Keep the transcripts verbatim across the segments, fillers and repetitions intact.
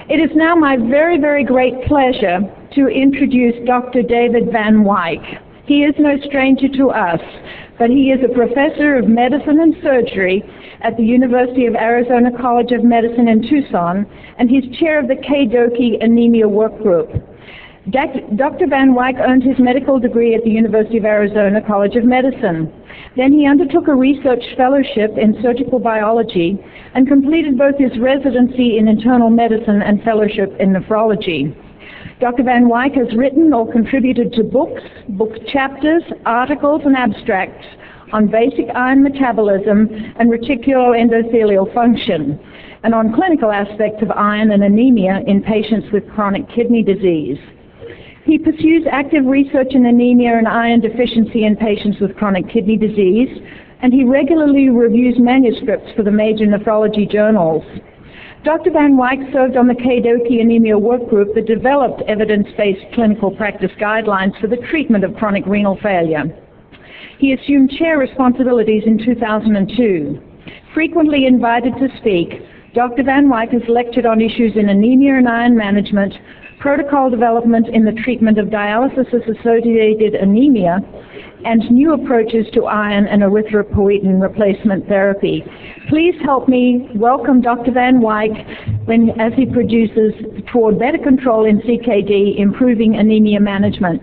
It is now my very, very great pleasure to introduce Doctor David Van Wyk. He is no stranger to us, but he is a professor of medicine and surgery at the University of Arizona College of Medicine in Tucson, and he's chair of the KDOQI Anemia Work Group. Doctor Van Wyk earned his medical degree at the University of Arizona College of Medicine. Then he undertook a research fellowship in surgical biology and completed both his residency in internal medicine and fellowship in nephrology. Doctor Van Wyk has written or contributed to books, book chapters, articles, and abstracts on basic iron metabolism and reticuloendothelial function, and on clinical aspects of iron and anemia in patients with chronic kidney disease. He pursues active research in anemia and iron deficiency in patients with chronic kidney disease, and he regularly reviews manuscripts for the major nephrology journals. Doctor Van Wyk served on the KDOQI Anemia Work Group that developed evidence-based clinical practice guidelines for the treatment of chronic renal failure. He assumed chair responsibilities in two thousand two. Frequently invited to speak, Doctor Van Wyk has lectured on issues in anemia and iron management, protocol development in the treatment of dialysis-associated anemia, and new approaches to iron and erythropoietin replacement therapy. Please help me welcome Doctor Van Wyk when, as he produces Toward Better Control in C K D, Improving Anemia Management.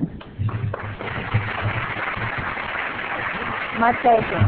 My pleasure.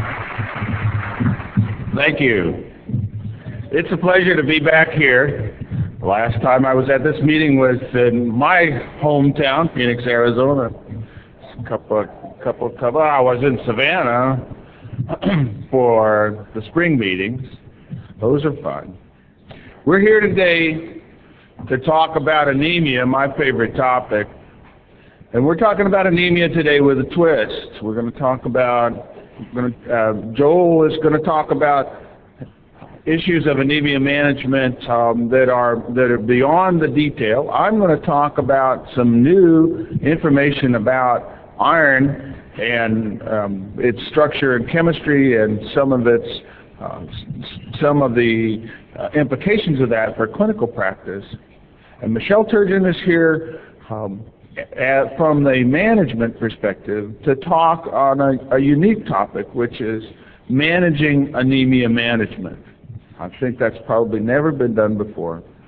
Thank you. It's a pleasure to be back here. Last time I was at this meeting was in my hometown, Phoenix, Arizona. A couple, couple, couple. I was in Savannah for the spring meetings. Those are fun. We're here today to talk about anemia, my favorite topic. And we're talking about anemia today with a twist. We're going to talk about, we're going to, uh, Joel is going to talk about issues of anemia management um, that are that are beyond the detail. I'm going to talk about some new information about iron and um, its structure and chemistry and some of its uh, some of the uh, implications of that for clinical practice. And Michelle Turgeon is here um, at, from the management perspective to talk on a, a unique topic, which is managing anemia management. I think that's probably never been done before.